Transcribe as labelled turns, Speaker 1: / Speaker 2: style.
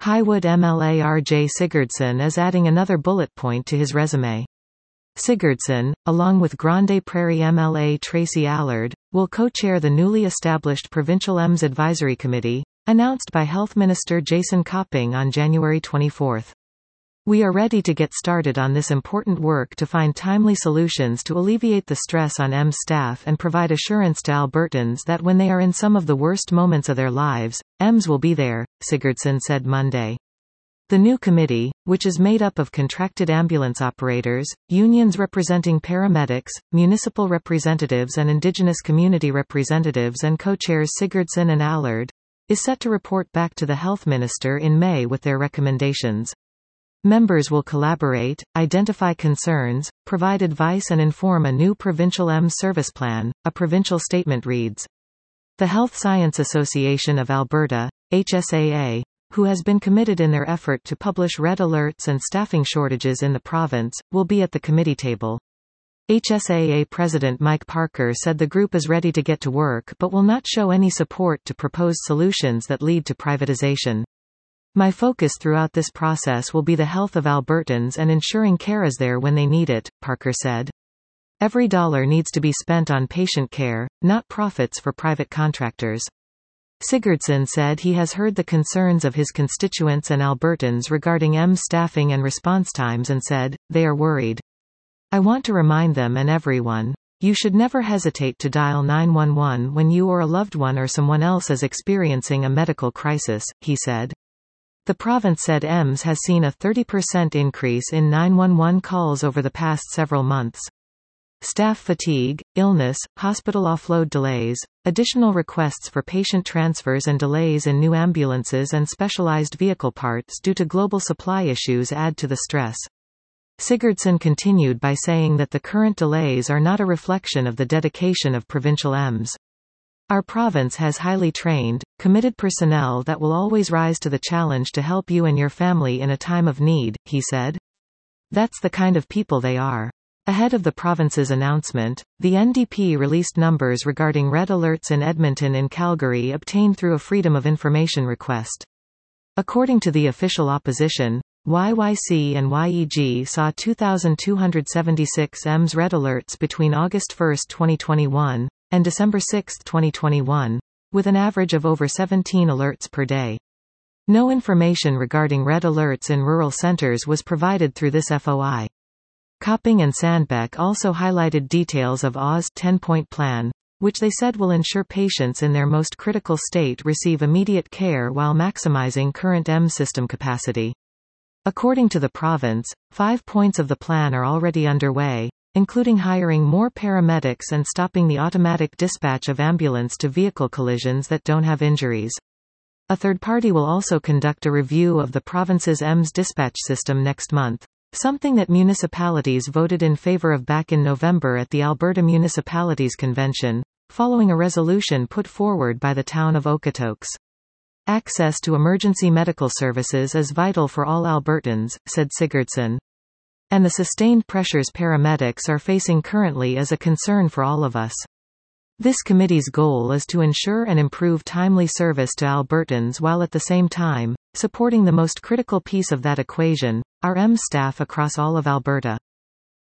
Speaker 1: Highwood MLA R.J. Sigurdsson is adding another bullet point to his resume. Sigurdsson, along with Grande Prairie MLA Tracy Allard, will co-chair the newly established Provincial EMS Advisory Committee, announced by Health Minister Jason Copping on January 24. We are ready to get started on this important work to find timely solutions to alleviate the stress on EMS staff and provide assurance to Albertans that when they are in some of the worst moments of their lives, EMS will be there, Sigurdsson said Monday. The new committee, which is made up of contracted ambulance operators, unions representing paramedics, municipal representatives and Indigenous community representatives and co-chairs Sigurdsson and Allard, is set to report back to the Health Minister in May with their recommendations. Members will collaborate, identify concerns, provide advice and inform a new provincial EMS service plan, a provincial statement reads. The Health Science Association of Alberta, HSAA, who has been committed in their effort to publish red alerts and staffing shortages in the province, will be at the committee table. HSAA President Mike Parker said the group is ready to get to work but will not show any support to proposed solutions that lead to privatization. My focus throughout this process will be the health of Albertans and ensuring care is there when they need it, Parker said. Every dollar needs to be spent on patient care, not profits for private contractors. Sigurdsson said he has heard the concerns of his constituents and Albertans regarding EMS staffing and response times and said, they are worried. I want to remind them and everyone. You should never hesitate to dial 911 when you or a loved one or someone else is experiencing a medical crisis, he said. The province said EMS has seen a 30% increase in 911 calls over the past several months. Staff fatigue, illness, hospital offload delays, additional requests for patient transfers and delays in new ambulances and specialized vehicle parts due to global supply issues add to the stress. Sigurdsson continued by saying that the current delays are not a reflection of the dedication of provincial EMS. Our province has highly trained, committed personnel that will always rise to the challenge to help you and your family in a time of need, he said. That's the kind of people they are. Ahead of the province's announcement, the NDP released numbers regarding red alerts in Edmonton and Calgary obtained through a Freedom of Information request. According to the official opposition, YYC and YEG saw 2,276 EMS red alerts between August 1, 2021, and December 6, 2021, with an average of over 17 alerts per day. No information regarding red alerts in rural centres was provided through this FOI. Copping and Sandbeck also highlighted details of AW's 10-point plan, which they said will ensure patients in their most critical state receive immediate care while maximizing current EMS system capacity. According to the province, 5 points of the plan are already underway, including hiring more paramedics and stopping the automatic dispatch of ambulance to vehicle collisions that don't have injuries. A third party will also conduct a review of the province's EMS dispatch system next month, something that municipalities voted in favor of back in November at the Alberta Municipalities Convention, following a resolution put forward by the town of Okotoks. Access to emergency medical services is vital for all Albertans, said Sigurdsson. And the sustained pressures paramedics are facing currently is a concern for all of us. This committee's goal is to ensure and improve timely service to Albertans while at the same time, supporting the most critical piece of that equation, our EMS staff across all of Alberta.